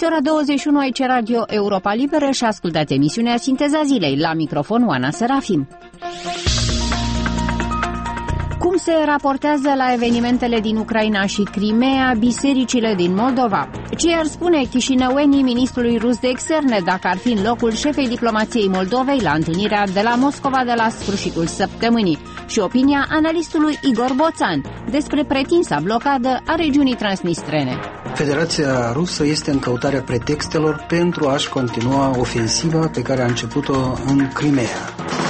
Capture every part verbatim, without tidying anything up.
Este ora douăzeci și unu, aici Radio Europa Liberă și ascultați emisiunea Sinteza Zilei. La microfon Oana Serafim. Cum se raportează la evenimentele din Ucraina și Crimea bisericile din Moldova? Ce ar spune chișinăuenii ministrului rus de externe dacă ar fi în locul șefei diplomației Moldovei la întâlnirea de la Moscova de la sfârșitul săptămânii? Și opinia analistului Igor Boțan despre pretinsa blocadă a regiunii transnistrene. Federația Rusă este în căutarea pretextelor pentru a-și continua ofensiva pe care a început-o în Crimea.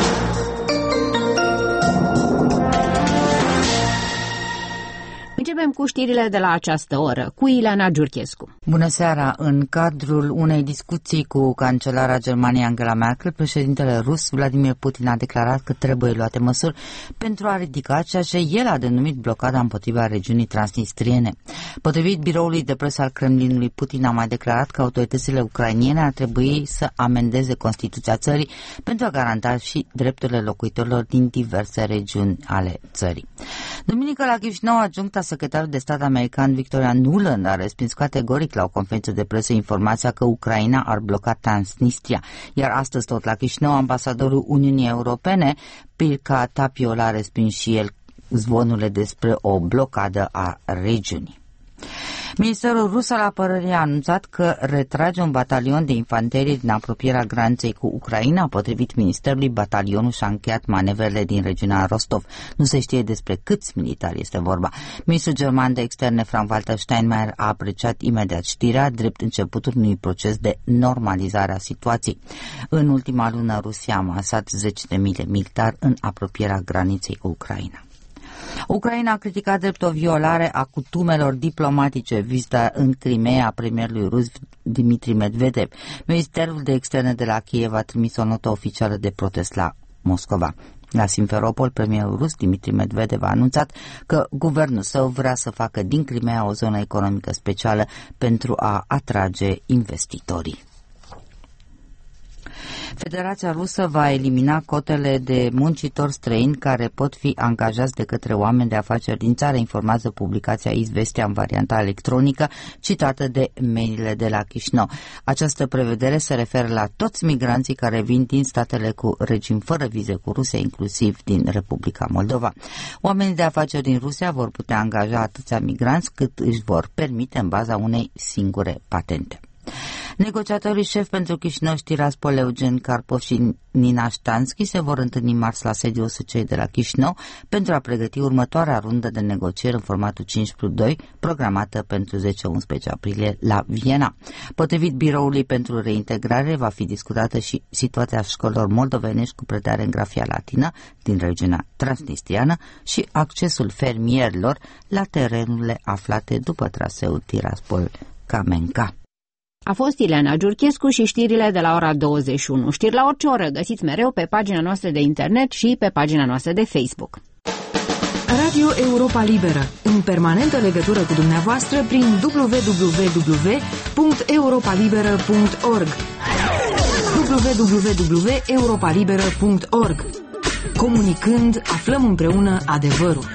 Începem cu știrile de la această oră, cu Ileana Giurchescu. Bună seara! În cadrul unei discuții cu cancelara Germaniei Angela Merkel, președintele rus Vladimir Putin a declarat că trebuie luate măsuri pentru a ridica ceea ce el a denumit blocada împotriva regiunii transnistriene. Potrivit biroului de presă al Kremlinului, Putin a mai declarat că autoritățile ucrainiene ar trebui să amendeze Constituția țării pentru a garanta și drepturile locuitorilor din diverse regiuni ale țării. Duminică la Chișinău, adjuncta secretarul de stat american Victoria Nuland a respins categoric la o conferință de presă informația că Ucraina ar bloca Transnistria, iar astăzi tot la Chișinău ambasadorul Uniunii Europene Pirca Tapio l-a respins și el zvonurile despre o blocadă a regiunii. Ministerul rus al apărării a anunțat că retrage un batalion de infanterie din apropierea graniței cu Ucraina. Potrivit ministerului, batalionul și-a încheiat manevrele din regiunea Rostov. Nu se știe despre câți militari este vorba. Ministrul german de externe Frank-Walter Steinmeier a apreciat imediat știrea drept începutul unui proces de normalizare a situației. În ultima lună, Rusia a masat zeci de mii de militari în apropierea graniței cu Ucraina. Ucraina a criticat drept o violare a cutumelor diplomatice vizita în Crimea a premierului rus Dmitri Medvedev. Ministerul de externe de la Kiev a trimis o notă oficială de protest la Moscova. La Simferopol, premierul rus Dmitri Medvedev a anunțat că guvernul său vrea să facă din Crimea o zonă economică specială pentru a atrage investitorii. Federația Rusă va elimina cotele de muncitori străini care pot fi angajați de către oameni de afaceri din țară, informează publicația Izvestia în varianta electronică, citată de mail-ile de la Chișinău. Această prevedere se referă la toți migranții care vin din statele cu regim fără vize cu Rusia, inclusiv din Republica Moldova. Oamenii de afaceri din Rusia vor putea angaja atâția migranți cât își vor permite în baza unei singure patente. Negociatorii șef pentru Chișinău, Tiraspol, Eugen Karpov și Nina Ștanski se vor întâlni marți la sediul O S C E de la Chișinău pentru a pregăti următoarea rundă de negocieri în formatul cinci plus doi, programată pentru zece unsprezece aprilie la Viena. Potrivit biroului pentru reintegrare, va fi discutată și situația școlilor moldovenești cu predare în grafia latină din regiunea transnistriană și accesul fermierilor la terenurile aflate după traseul Tiraspol-Kamenka. A fost Ileana Giurchescu și știrile de la ora douăzeci și unu. Știri la orice oră găsiți mereu pe pagina noastră de internet și pe pagina noastră de Facebook. Radio Europa Liberă, în permanentă legătură cu dumneavoastră prin w w w punct europa liberă punct org w w w punct europa liberă punct org. Comunicând, aflăm împreună adevărul.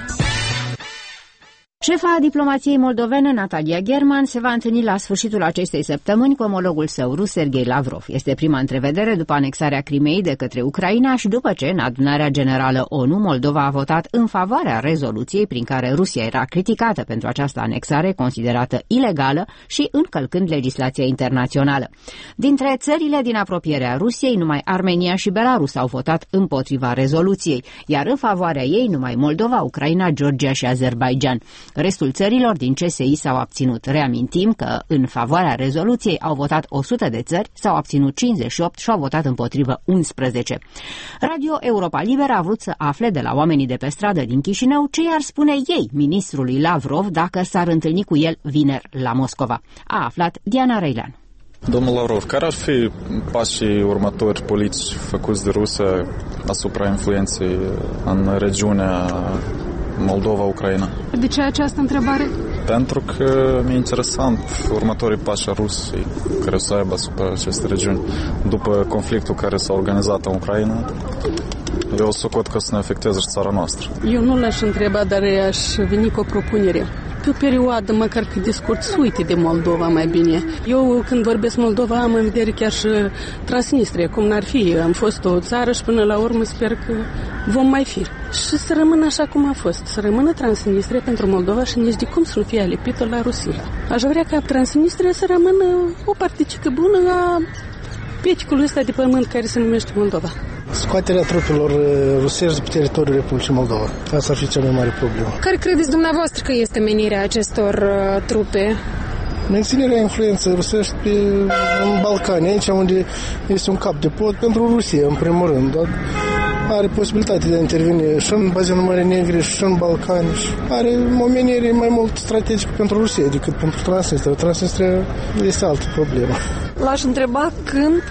Șefa diplomației moldovene, Natalia German, se va întâlni la sfârșitul acestei săptămâni cu omologul său rus, Sergei Lavrov. Este prima întrevedere după anexarea Crimeei de către Ucraina și după ce, în adunarea generală ONU, Moldova a votat în favoarea rezoluției prin care Rusia era criticată pentru această anexare considerată ilegală și încălcând legislația internațională. Dintre țările din apropierea Rusiei, numai Armenia și Belarus au votat împotriva rezoluției, iar în favoarea ei numai Moldova, Ucraina, Georgia și Azerbaidjan. Restul țărilor din C S I s-au abținut. Reamintim că în favoarea rezoluției au votat o sută de țări, s-au abținut cincizeci și opt și au votat împotrivă unsprezece. Radio Europa Liberă a vrut să afle de la oamenii de pe stradă din Chișinău ce i-ar spune ei ministrului Lavrov dacă s-ar întâlni cu el vineri la Moscova. A aflat Diana Reilean. Domnul Lavrov, care ar fi pașii următori politici făcuți de Rusia asupra influenței în regiunea Moldova-Ucraina? De ce această întrebare? Pentru că mi-e interesant următorii pași a Rusiei care o să aibă asupra acestei regiuni. După conflictul care s-a organizat în Ucraina, eu socot că o să ne afecteze și țara noastră. Eu nu l-aș întreba, dar aș veni cu o propunere. pe o perioadă, măcar cât de scurt, să uite de Moldova mai bine. Eu când vorbesc Moldova am în vedere chiar și Transnistria, cum n-ar fi. Am fost o țară și până la urmă sper că vom mai fi. Și să rămână așa cum a fost, să rămână Transnistria pentru Moldova și nici de cum să nu fie alipită la Rusia. Aș vrea ca Transnistria să rămână o particică bună a peticului ăsta de pământ care se numește Moldova. Scoaterea trupelor rusești de pe teritoriul Republicii Moldova. Asta ar fi cea mai mare problemă. Care credeți dumneavoastră că este menirea acestor uh, trupe? Menținerea influenței rusești pe, în Balcani, aici unde este un cap de pod pentru Rusia, în primul rând. Dar are posibilitatea de a interveni și în bazinul Mării Negre și în Balcani. Și are o menire mai mult strategică pentru Rusia decât pentru Transnistria. Transnistria este altă problemă. L-aș întreba când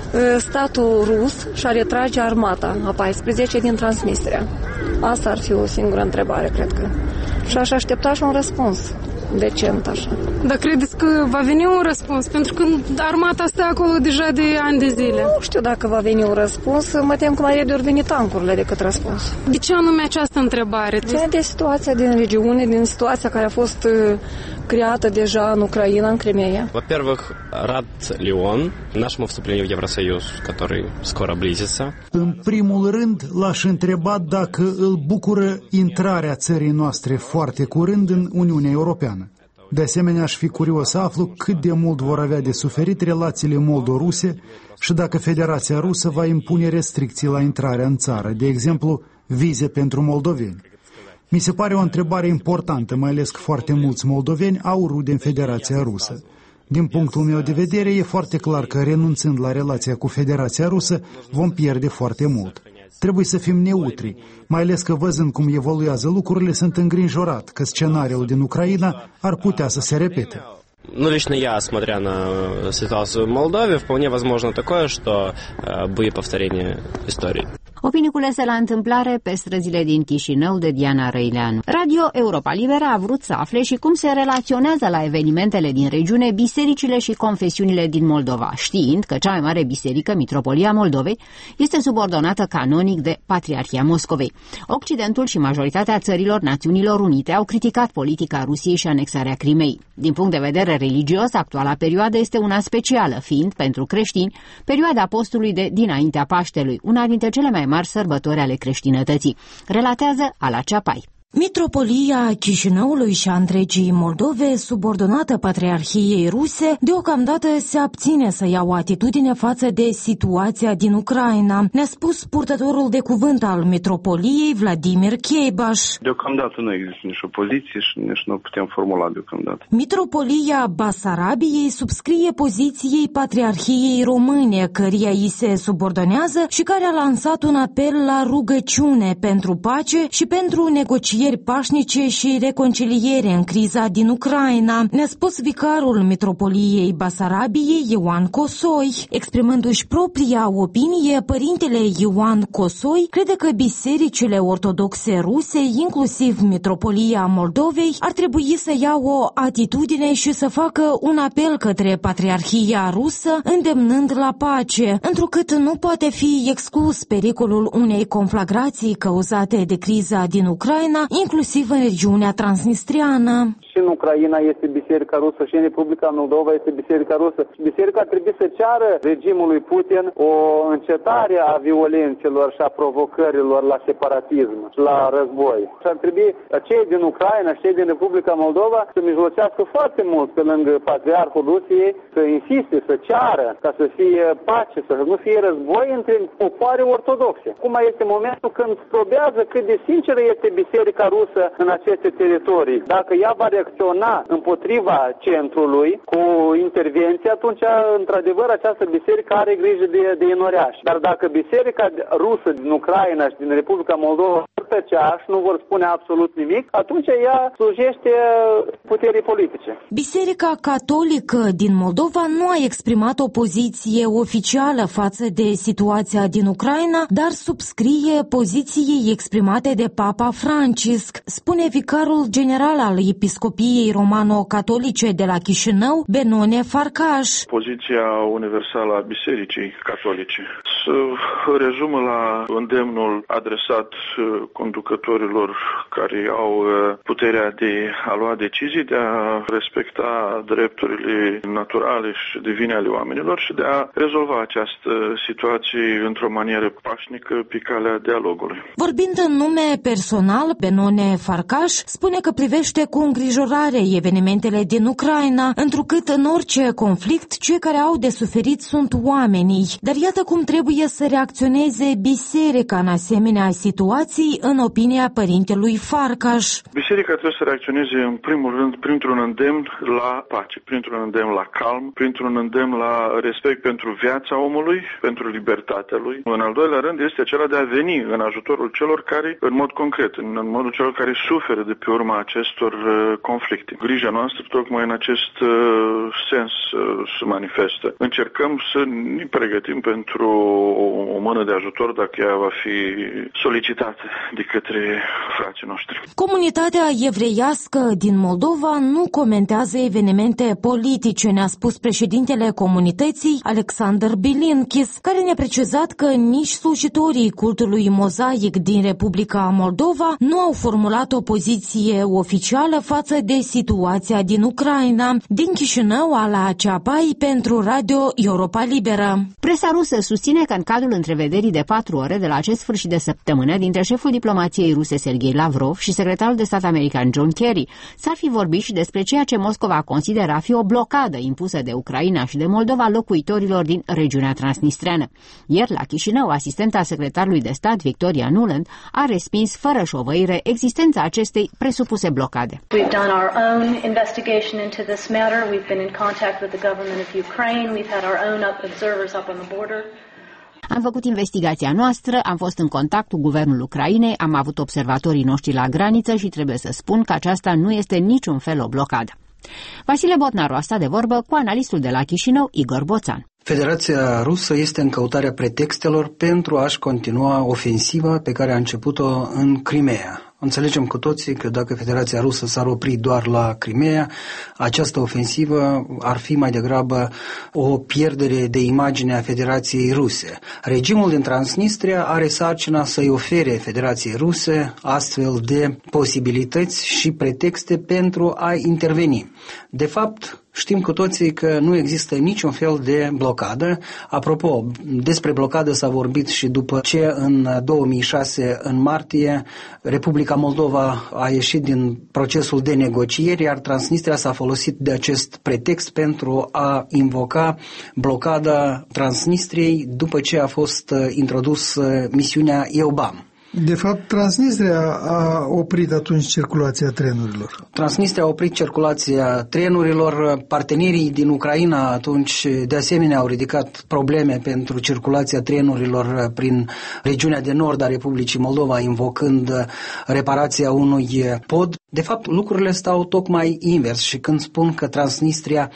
statul rus și-a retrage armata a paisprezece din Transnistria. Asta ar fi o singură întrebare, cred că. Și aș aștepta și un răspuns decent, așa. Dar credeți că va veni un răspuns? Pentru că armata stă acolo deja de ani de zile. Nu știu dacă va veni un răspuns. Mă tem că mai repede ori veni tancurile decât răspuns. De ce anume această întrebare? Ține de situația din regiune, din situația care a fost creată deja în Ucraina, în Crimea. Во-первых, рад ли он нашему вступлению в Евросоюз, который скоро близится? În primul rând, l-aș întreba dacă îl bucură intrarea țării noastre foarte curând în Uniunea Europeană. De asemenea, aș fi curios să aflu cât de mult vor avea de suferit relațiile moldo-ruse și dacă Federația Rusă va impune restricții la intrarea în țară, de exemplu, vize pentru moldoveni. Mi se pare o întrebare importantă, mai ales că foarte mulți moldoveni au rude în Federația Rusă. Din punctul meu de vedere, e foarte clar că renunțând la relația cu Federația Rusă, vom pierde foarte mult. Trebuie să fim neutri, mai ales că văzând cum evoluează lucrurile, sunt îngrijorat că scenariul din Ucraina ar putea să se repete. Ну, лично я, смотря на ситуацию в Молдове, вполне возможно такое, что будет повторение истории. Opinii culese la întâmplare pe străzile din Chișinău de Diana Răileanu. Radio Europa Liberă a vrut să afle și cum se relaționează la evenimentele din regiune bisericile și confesiunile din Moldova, știind că cea mai mare biserică, Mitropolia Moldovei, este subordonată canonic de Patriarhia Moscovei. Occidentul și majoritatea țărilor Națiunilor Unite au criticat politica Rusiei și anexarea Crimei. Din punct de vedere religios, actuala perioadă este una specială, fiind, pentru creștini, perioada postului de dinaintea Paștelui, una dintre cele mai mari sărbători ale creștinătății, relatează Ala Ceapai. Mitropolia Chișinăului și a întregii Moldove, subordonată Patriarhiei Ruse, deocamdată se abține să ia o atitudine față de situația din Ucraina, ne-a spus purtătorul de cuvânt al Mitropoliei, Vladimir Cheibaș. Deocamdată nu există nicio poziție și nici nu putem formula deocamdată. Mitropolia Basarabiei subscrie poziției Patriarhiei Române, căreia îi se subordonează și care a lansat un apel la rugăciune pentru pace și pentru negocieri pașnice și reconciliere în criza din Ucraina, ne-a spus vicarul Mitropoliei Basarabiei, Ioan Cosoi. Exprimându-și propria opinie, părintele Ioan Cosoi crede că bisericile ortodoxe ruse, inclusiv Mitropolia Moldovei, ar trebui să ia o atitudine și să facă un apel către Patriarhia Rusă, îndemnând la pace, întrucât nu poate fi exclus pericolul unei conflagrații cauzate de criza din Ucraina, inclusiv în regiunea transnistriană. Și în Ucraina este Biserica Rusă și în Republica Moldova este Biserica Rusă. Biserica trebuie să ceară regimului Putin o încetare a violențelor și a provocărilor la separatism și la război. Și ar trebui cei din Ucraina și cei din Republica Moldova să mijlocească foarte mult pe lângă Patriarhul Rusiei, să insiste, să ceară ca să fie pace, să nu fie război între popoare ortodoxe. Acum este momentul când probează cât de sinceră este Biserica Rusă în aceste teritorii. Dacă ea va reacționa împotriva centrului cu intervenție, atunci, într-adevăr, această biserică are grijă de, de enoreaș. Dar dacă Biserica Rusă din Ucraina și din Republica Moldova vor tăcea și nu vor spune absolut nimic, atunci ea slujește puterii politice. Biserica Catolică din Moldova nu a exprimat o poziție oficială față de situația din Ucraina, dar subscrie poziției exprimate de Papa Francisc, spune vicarul general al Episcopiei Romano-Catolice de la Chișinău, Benone Farcaș. Poziția universală a Bisericii Catolice se rezumă la îndemnul adresat conducătorilor care au puterea de a lua decizii, de a respecta drepturile naturale și divine ale oamenilor și de a rezolva această situație într-o manieră pașnică pe calea dialogului. Vorbind în nume personal, Benone Farcaș spune că privește cu îngrijorare evenimentele din Ucraina, întrucât în orice conflict, cei care au de suferit sunt oamenii. Dar iată cum trebuie să reacționeze biserica în asemenea situații, în opinia părintelui Farcaș. Biserica trebuie să reacționeze în primul rând printr-un îndemn la pace, printr-un îndemn la calm, printr-un îndemn la respect pentru viața omului, pentru libertatea lui. În al doilea rând este acela de a veni în ajutorul celor care, în mod concret, în modul celor care suferă de pe urma acestor uh, conflicte. Grija noastră tocmai în acest uh, sens uh, se manifestă. Încercăm să ne pregătim pentru o, o mână de ajutor dacă ea va fi solicitată de către frații noștri. Comunitatea evreiască din Moldova nu comentează evenimente politice, ne-a spus președintele comunității, Alexander Bilinchis, care ne-a precizat că nici slujitorii cultului mozaic din Republica Moldova nu au formulat o poziție oficială față de situația din Ucraina. Din Chișinău, Ala Ceapai pentru Radio Europa Liberă. Presa rusă susține că în cadrul întrevederii de patru ore de la acest sfârșit de săptămână dintre șeful diplomației ruse Sergei Lavrov și secretarul de stat american John Kerry s-ar fi vorbit și despre ceea ce Moscova considera a fi o blocadă impusă de Ucraina și de Moldova locuitorilor din regiunea transnistreană. Ieri la Chișinău, asistenta secretarului de stat Victoria Nuland a respins fără șovăire existența acestei presupuse blocade. We've done our own investigation into this matter. We've been in contact with the government of Ukraine. We've had our own observers up on the border. Am făcut investigația noastră, am fost în contact cu guvernul Ucrainei, am avut observatorii noștri la graniță și trebuie să spun că aceasta nu este niciun fel o blocadă. Vasile Botnaru a stat de vorbă cu analistul de la Chișinău, Igor Boțan. Federația Rusă este în căutarea pretextelor pentru a-și continua ofensiva pe care a început-o în Crimea. Înțelegem cu toții că dacă Federația Rusă s-ar opri doar la Crimea, această ofensivă ar fi mai degrabă o pierdere de imagine a Federației Ruse. Regimul din Transnistria are sarcina să-i ofere Federației Ruse astfel de posibilități și pretexte pentru a interveni. De fapt, știm cu toții că nu există niciun fel de blocadă. Apropo, despre blocadă s-a vorbit și după ce în două mii șase, în martie, Republica Moldova a ieșit din procesul de negocieri, iar Transnistria s-a folosit de acest pretext pentru a invoca blocada Transnistriei după ce a fost introdus misiunea EUBAM. De fapt, Transnistria a oprit atunci circulația trenurilor. Transnistria a oprit circulația trenurilor. Partenerii din Ucraina atunci de asemenea au ridicat probleme pentru circulația trenurilor prin regiunea de nord a Republicii Moldova, invocând reparația unui pod. De fapt, lucrurile stau tocmai invers și când spun că Transnistria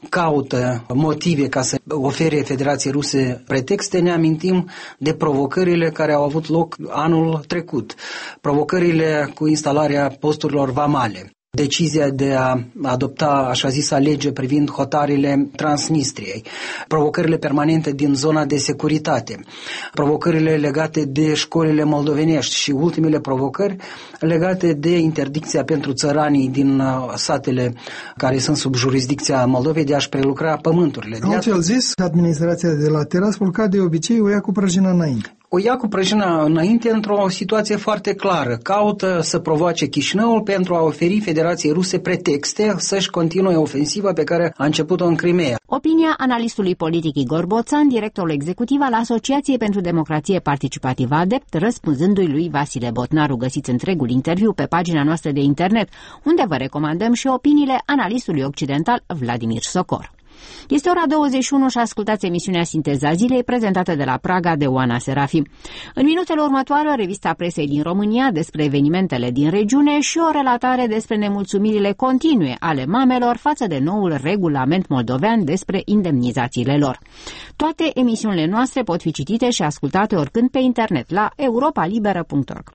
caută motive ca să ofere Federației Ruse pretexte, ne amintim de provocările care au avut loc anul trecut, provocările cu instalarea posturilor vamale, decizia de a adopta așa zisa lege privind hotarele Transnistriei, provocările permanente din zona de securitate, provocările legate de școlile moldovenești și ultimele provocări legate de interdicția pentru țăranii din satele care sunt sub jurisdicția Moldovei de a-și prelucra pământurile. Altfel zis, administrația de la Tiraspol, ca de obicei, o ia cu prăjina înainte. O ia cu prăjina înainte într-o situație foarte clară. Caută să provoace Chișinăul pentru a oferi Federației Ruse pretexte să-și continue ofensiva pe care a început-o în Crimea. Opinia analistului politic Igor Boțan, directorul executiv al Asociației pentru Democrație Participativă ADEPT, răspunzându-i lui Vasile Botnaru. Găsiți întregul interviu pe pagina noastră de internet, unde vă recomandăm și opiniile analistului occidental Vladimir Socor. Este ora douăzeci și unu și ascultați emisiunea Sinteza Zilei, prezentată de la Praga de Oana Serafim. În minutele următoare, revista presei din România despre evenimentele din regiune și o relatare despre nemulțumirile continue ale mamelor față de noul regulament moldovean despre indemnizațiile lor. Toate emisiunile noastre pot fi citite și ascultate oricând pe internet la europa liberă punct org.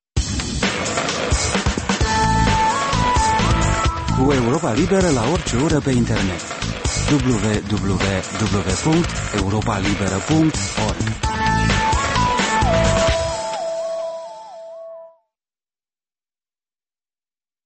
Cu Europa Liberă la orice oră pe internet. w w w punct europa liberă punct org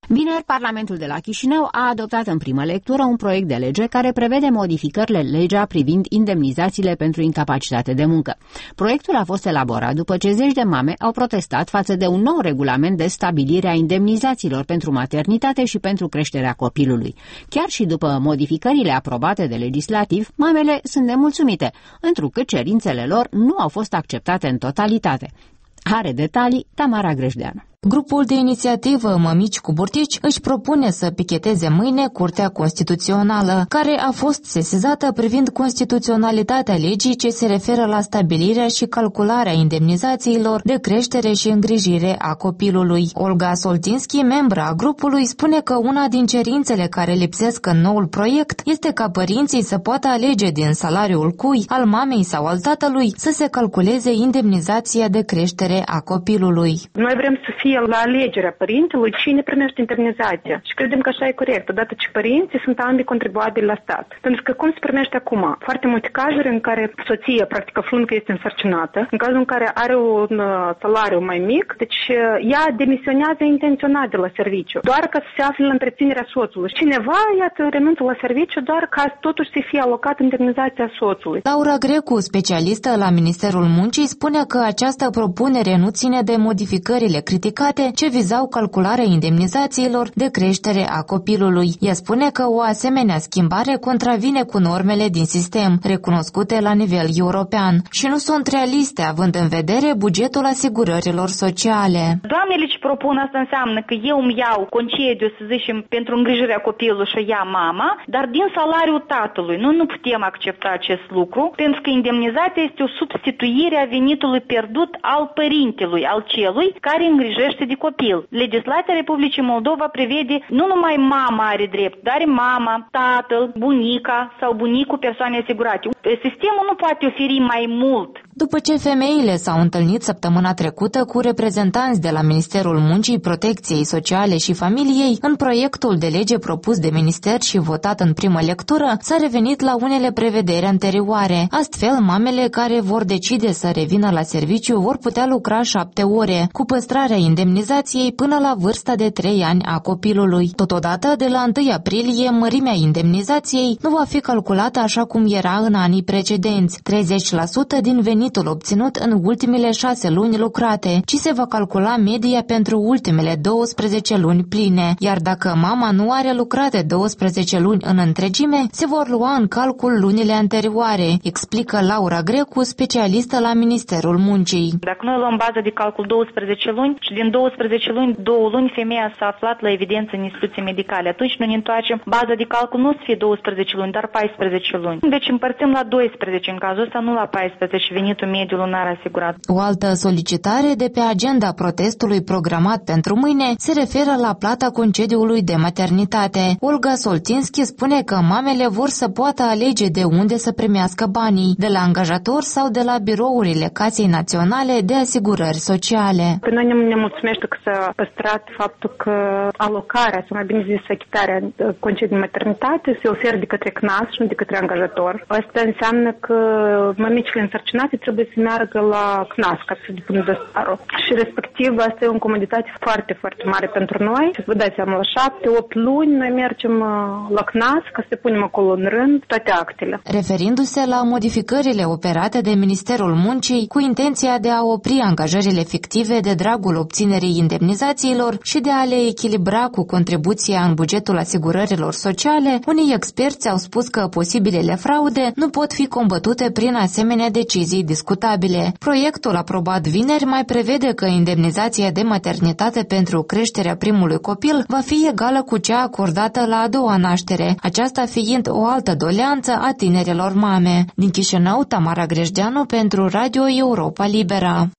Vineri, Parlamentul de la Chișinău a adoptat în primă lectură un proiect de lege care prevede modificările legea privind indemnizațiile pentru incapacitate de muncă. Proiectul a fost elaborat după ce zeci de mame au protestat față de un nou regulament de stabilire a indemnizațiilor pentru maternitate și pentru creșterea copilului. Chiar și după modificările aprobate de legislativ, mamele sunt nemulțumite, întrucât cerințele lor nu au fost acceptate în totalitate. Are detalii Tamara Grejdeanu. Grupul de inițiativă Mămici cu Burtici își propune să picheteze mâine Curtea Constituțională, care a fost sesizată privind constituționalitatea legii ce se referă la stabilirea și calcularea indemnizațiilor de creștere și îngrijire a copilului. Olga Soltinski, membra a grupului, spune că una din cerințele care lipsesc în noul proiect este ca părinții să poată alege din salariul cui, al mamei sau al tatălui, să se calculeze indemnizația de creștere a copilului. Noi vrem să fie la alegerea părintelui cine primește indemnizația. Și credem că așa e corect, odată ce părinții sunt ambii contribuabili la stat. Pentru că cum se primește acum? Foarte multe cazuri în care soția, practic aflând că este însărcinată, în cazul în care are un salariu mai mic, deci ea demisionează intenționat de la serviciu, doar ca să se afle la întreținerea soțului. Cineva, iată, renunță la serviciu doar ca totuși să fie alocat indemnizația soțului. Laura Grecu, specialistă la Ministerul Muncii, spune că această propunere nu ține de modificările criticate ce vizau calcularea indemnizațiilor de creștere a copilului. Ea spune că o asemenea schimbare contravine cu normele din sistem, recunoscute la nivel european, și nu sunt realiste, având în vedere bugetul asigurărilor sociale. Doamnele ce propun asta înseamnă că eu îmi iau concediu, să zicem, pentru îngrijirea copilului și ia mama, dar din salariul tatălui. Noi nu putem accepta acest lucru, pentru că indemnizația este o substituire a venitului pierdut al părintelui, al celui care îngrijește de copil. Legislația Republicii Moldova prevede nu numai mama are drept, dar mama, tatăl, bunica sau bunicul persoane asigurate. Sistemul nu poate oferi mai mult. După ce femeile s-au întâlnit săptămâna trecută cu reprezentanți de la Ministerul Muncii, Protecției Sociale și Familiei, în proiectul de lege propus de minister și votat în primă lectură, s-a revenit la unele prevederi anterioare. Astfel, mamele care vor decide să revină la serviciu vor putea lucra șapte ore, cu păstrarea indemnizației până la vârsta de trei ani a copilului. Totodată, de la întâi aprilie, mărimea indemnizației nu va fi calculată așa cum era în anii precedenți, treizeci la sută din venit obținut în ultimele șase luni lucrate, ci se va calcula media pentru ultimele douăsprezece luni pline, iar dacă mama nu are lucrate douăsprezece luni în întregime, se vor lua în calcul lunile anterioare, explică Laura Grecu, specialistă la Ministerul Muncii. Dacă noi luăm baza de calcul douăsprezece luni și din douăsprezece luni, două luni femeia s-a aflat la evidență în instituții medicale, atunci noi ne întoarcem baza de calcul nu să fie douăsprezece luni, dar paisprezece luni. Deci împărțim la doisprezece în cazul ăsta, nu la paisprezece venit mediul lunar asigurat. O altă solicitare de pe agenda protestului programat pentru mâine se referă la plata concediului de maternitate. Olga Soltinski spune că mamele vor să poată alege de unde să primească banii, de la angajator sau de la birourile Casei Naționale de Asigurări Sociale. Pe noi ne, ne mulțumește că s-a păstrat faptul că alocarea, sau mai bine zis achitarea concediului de maternitate se oferă de către C N A S și nu de către angajator. Asta înseamnă că mămicile însărcinate trebuie să meargă la C N A S ca să depună dosarul. Și respectiv asta e o comoditate foarte, foarte mare pentru noi. Și vă dați seama, la șapte, opt luni noi mergem la C N A S ca să punem acolo în rând toate actele. Referindu-se la modificările operate de Ministerul Muncii cu intenția de a opri angajările fictive de dragul obținerii indemnizațiilor și de a le echilibra cu contribuția în bugetul asigurărilor sociale, unii experți au spus că posibilele fraude nu pot fi combătute prin asemenea decizii discutabile. Proiectul aprobat vineri mai prevede că indemnizația de maternitate pentru creșterea primului copil va fi egală cu cea acordată la a doua naștere, aceasta fiind o altă doleanță a tinerelor mame. Din Chișinău, Tamara Grejdeanu pentru Radio Europa Libera.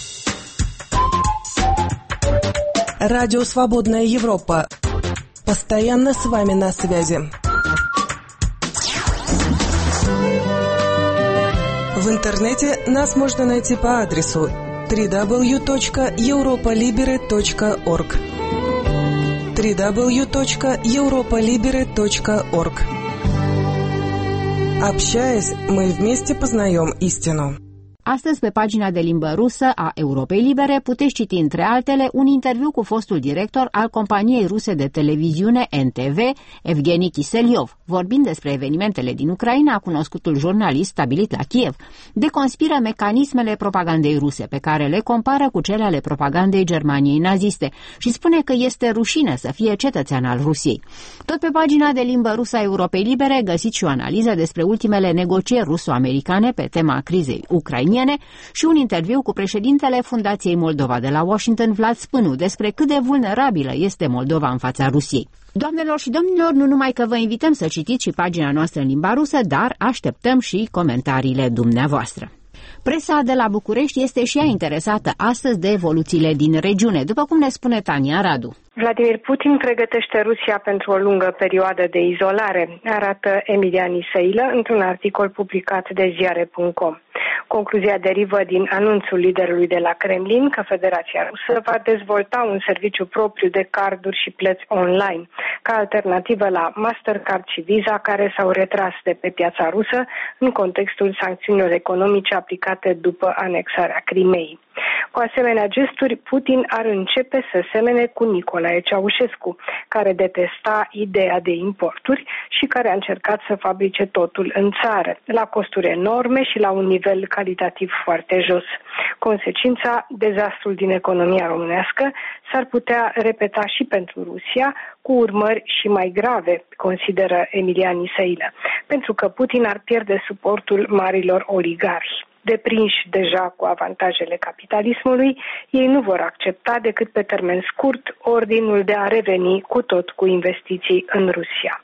Радио «Свободная Европа». Постоянно с вами на связи. В интернете нас можно найти по адресу дабл ю дабл ю дабл ю точка европа либере точка орг дабл ю дабл ю дабл ю точка европа либере точка орг. Общаясь, мы вместе познаем истину. Astăzi, pe pagina de limbă rusă a Europei Libere, puteți citi, între altele, un interviu cu fostul director al companiei ruse de televiziune N T V, Evgeni Kiseliov, vorbind despre evenimentele din Ucraina, cunoscutul jurnalist stabilit la Kiev, deconspiră mecanismele propagandei ruse, pe care le compară cu cele ale propagandei Germaniei naziste și spune că este rușine să fie cetățean al Rusiei. Tot pe pagina de limbă rusă a Europei Libere găsiți și o analiză despre ultimele negocieri ruso-americane pe tema crizei ucrainiene și un interviu cu președintele Fundației Moldova de la Washington, Vlad Spânu, despre cât de vulnerabilă este Moldova în fața Rusiei. Doamnelor și domnilor, nu numai că vă invităm să citiți și pagina noastră în limba rusă, dar așteptăm și comentariile dumneavoastră. Presa de la București este și ea interesată astăzi de evoluțiile din regiune, după cum ne spune Tania Radu. Vladimir Putin pregătește Rusia pentru o lungă perioadă de izolare, arată Emilian Isailă într-un articol publicat de ziare punct com. Concluzia derivă din anunțul liderului de la Kremlin că Federația Rusă va dezvolta un serviciu propriu de carduri și plăți online, ca alternativă la Mastercard și Visa, care s-au retras de pe piața rusă în contextul sancțiunilor economice aplicate după anexarea Crimeei. Cu asemenea gesturi, Putin ar începe să semene cu Nicolae Ceaușescu, care detesta ideea de importuri și care a încercat să fabrice totul în țară, la costuri enorme și la un nivel calitativ foarte jos. Consecința, dezastrul din economia românească, s-ar putea repeta și pentru Rusia, cu urmări și mai grave, consideră Emilian Isailă, pentru că Putin ar pierde suportul marilor oligarhi. Deprinși deja cu avantajele capitalismului, ei nu vor accepta decât pe termen scurt ordinul de a reveni cu tot cu investiții în Rusia.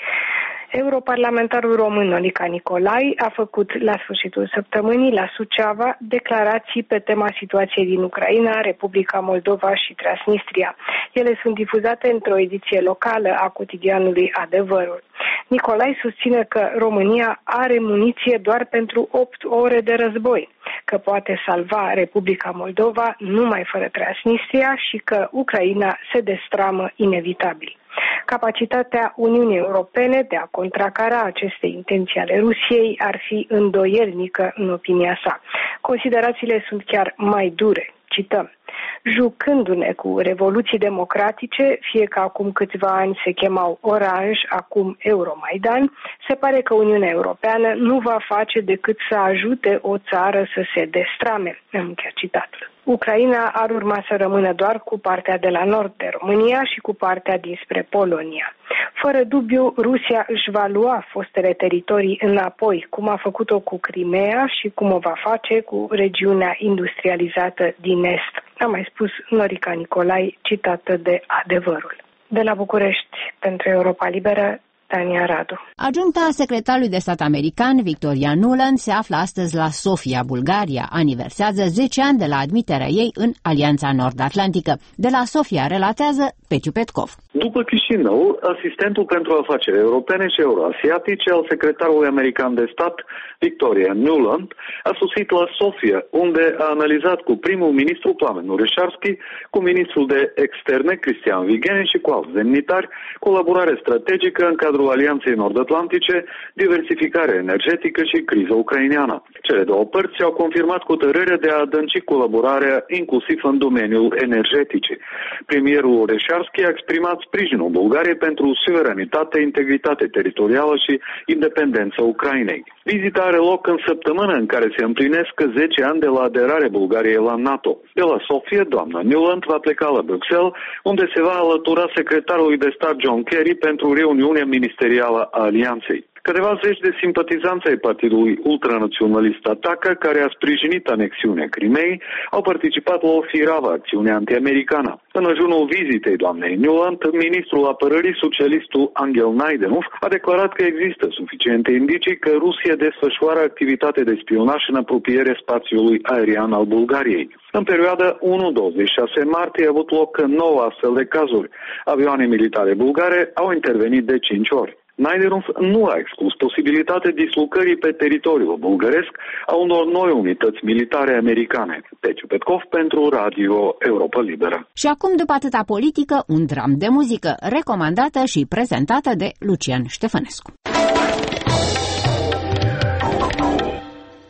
Europarlamentarul român Norica Nicolai a făcut la sfârșitul săptămânii la Suceava declarații pe tema situației din Ucraina, Republica Moldova și Transnistria. Ele sunt difuzate într-o ediție locală a cotidianului Adevărul. Nicolai susține că România are muniție doar pentru opt ore de război, că poate salva Republica Moldova numai fără Transnistria și că Ucraina se destramă inevitabil. Capacitatea Uniunii Europene de a contracara aceste intenții ale Rusiei ar fi îndoielnică în opinia sa. Considerațiile sunt chiar mai dure. Cităm: jucându-ne cu revoluții democratice, fie că acum câțiva ani se chemau Oranj, acum Euromaidan, se pare că Uniunea Europeană nu va face decât să ajute o țară să se destrame. Am încheiat citatul. Ucraina ar urma să rămână doar cu partea de la nord de România și cu partea dinspre Polonia. Fără dubiu, Rusia își va lua fostele teritorii înapoi, cum a făcut-o cu Crimea și cum o va face cu regiunea industrializată din est, a mai spus Norica Nicolai, citată de Adevărul. De la București, pentru Europa Liberă, Tania Radu. Adjuncta secretarului de stat american, Victoria Nuland, se află astăzi la Sofia, Bulgaria. Aniversează zece ani de la admiterea ei în Alianța Nord-Atlantică. De la Sofia relatează Petiu Petkov. După Chișinău, asistentul pentru afaceri europene și euroasiatice al secretarului american de stat, Victoria Nuland, a sosit la Sofia, unde a analizat cu primul ministru Plamen Ureșarski, cu ministrul de externe Cristian Vigenin și cu alți demnitari, colaborare strategică în cadrul Alianței Nord-Atlantice, diversificare energetică și criza ucraineană. Cele două părți au confirmat hotărârea de a adânci colaborarea inclusiv în domeniul energetic. Premierul Ureșarski a exprimat sprijinul Bulgariei pentru suveranitate, integritate teritorială și independența Ucrainei. Vizita are loc în săptămâna în care se împlinesc zece ani de la aderare Bulgariei la NATO. De la Sofia, doamna Nuland va pleca la Bruxelles, unde se va alătura secretarului de stat John Kerry pentru reuniunea ministerială a Alianței. Câteva zeci de simpatizanți ai partidului ultranaționalist Ataca, care a sprijinit anexiunea Crimeei, au participat la o firavă acțiune anti-americană. În ajunul vizitei doamnei Nuland, ministrul apărării socialistul Angel Naidenov a declarat că există suficiente indicii că Rusia desfășoară activitate de spionaj în apropiere spațiului aerian al Bulgariei. În perioada unu douăzeci și șase martie a avut loc nouă astfel de cazuri. Avioane militare bulgare au intervenit de cinci ori. Naidenov nu a exclus posibilitatea dislocării pe teritoriul bulgăresc a unor noi unități militare americane. Petiu Petkov pentru Radio Europa Liberă. Și acum, după atâta politică, un dram de muzică, recomandată și prezentată de Lucian Ștefănescu.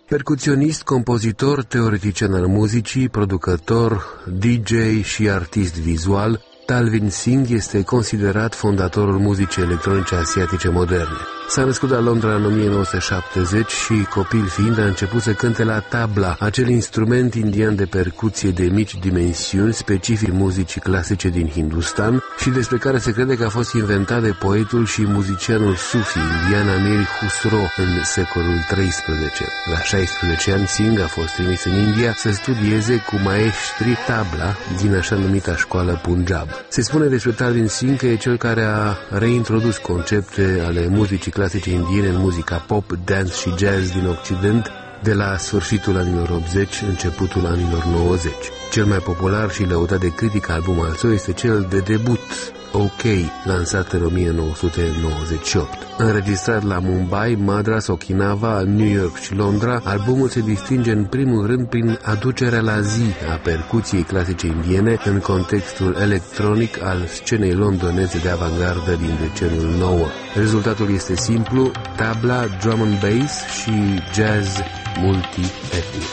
Percuționist, compozitor, teoretician al muzicii, producător, D J și artist vizual, Talvin Singh este considerat fondatorul muzicii electronice asiatice moderne. S-a născut la Londra în o mie nouă sute șaptezeci și, copil fiind, a început să cânte la tabla, acel instrument indian de percuție de mici dimensiuni, specific muzicii clasice din Hindustan și despre care se crede că a fost inventat de poetul și muzicianul sufi indian Amir Khusro în secolul treisprezece. La șaisprezece ani, Singh a fost trimis în India să studieze cu maestri tabla din așa numita școală Punjab. Se spune despre Talvin Singh că e cel care a reintrodus concepte ale muzicii clasice indiene în muzica pop, dance și jazz din Occident de la sfârșitul anilor optzeci, începutul anilor nouăzeci. Cel mai popular și lăudat de critică album al său este cel de debut, OK, lansat în o mie nouă sute nouăzeci și opt. Înregistrat la Mumbai, Madras, Okinawa, New York și Londra, albumul se distinge în primul rând prin aducerea la zi a percuției clasice indiene în contextul electronic al scenei londoneze de avangardă din deceniul nouă. Rezultatul este simplu, tabla, drum and bass și jazz multi-etnic.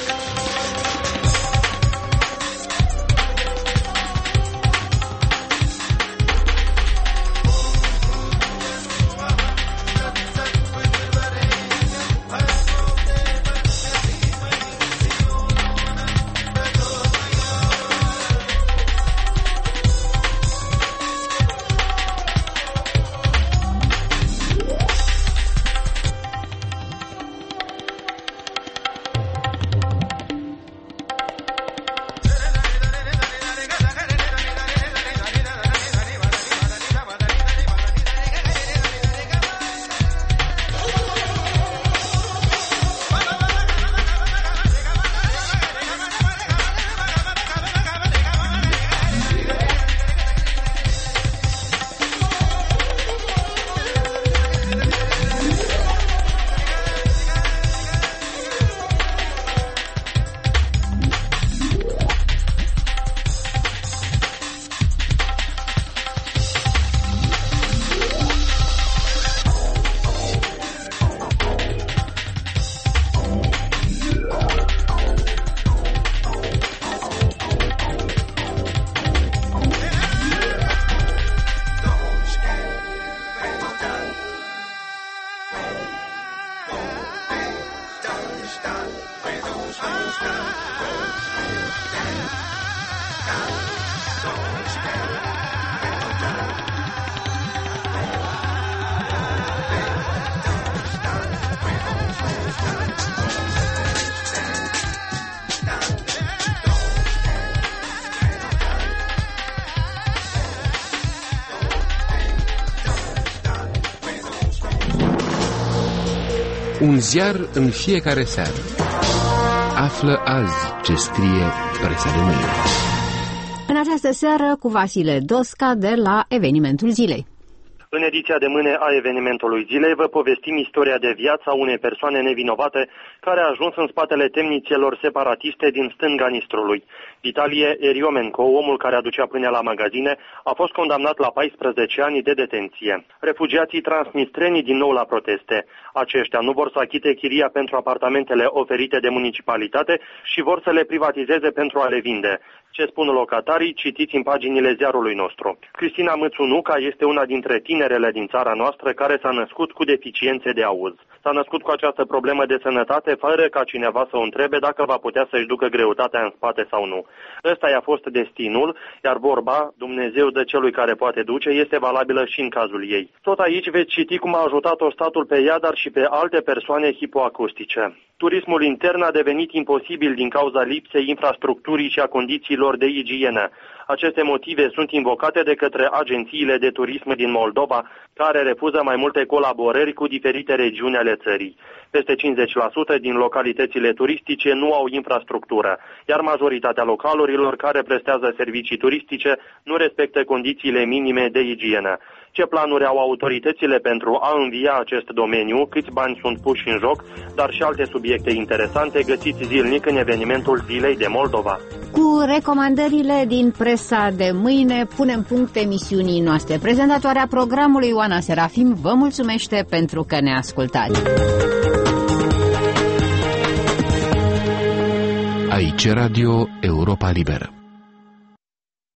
Un ziar în fiecare seară. Află azi ce scrie presa de mâine. În această seară cu Vasile Dosca de la Evenimentul Zilei. În ediția de mâine a Evenimentului Zilei vă povestim istoria de viață a unei persoane nevinovate care a ajuns în spatele temnițelor separatiste din stânga Nistrului. Vitalie Eriomenko, omul care aducea pâinea la magazine, a fost condamnat la paisprezece ani de detenție. Refugiații transnistreni din nou la proteste. Aceștia nu vor să achite chiria pentru apartamentele oferite de municipalitate și vor să le privatizeze pentru a le vinde. Ce spun locatarii, citiți în paginile ziarului nostru. Cristina Mățunuca este una dintre tinerele din țara noastră care s-a născut cu deficiențe de auz. S-a născut cu această problemă de sănătate fără ca cineva să o întrebe dacă va putea să-și ducă greutatea în spate sau nu. Ăsta i-a fost destinul, iar vorba, Dumnezeu dă celui care poate duce, este valabilă și în cazul ei. Tot aici veți citi cum a ajutat-o statul pe ea, dar și pe alte persoane hipoacustice. Turismul intern a devenit imposibil din cauza lipsei infrastructurii și a condițiilor de igienă. Aceste motive sunt invocate de către agențiile de turism din Moldova, care refuză mai multe colaborări cu diferite regiuni ale țării. Peste cincizeci la sută din localitățile turistice nu au infrastructură, iar majoritatea localurilor care prestează servicii turistice nu respectă condițiile minime de igienă. Ce planuri au autoritățile pentru a învia acest domeniu, câți bani sunt puși în joc, dar și alte subiecte interesante găsiți zilnic în Evenimentul Zilei de Moldova. Cu recomandările din presa de mâine punem punct emisiunii noastre. Prezentatoarea programului Ioana Serafim vă mulțumește pentru că ne ascultați. Aici Radio Europa Liberă.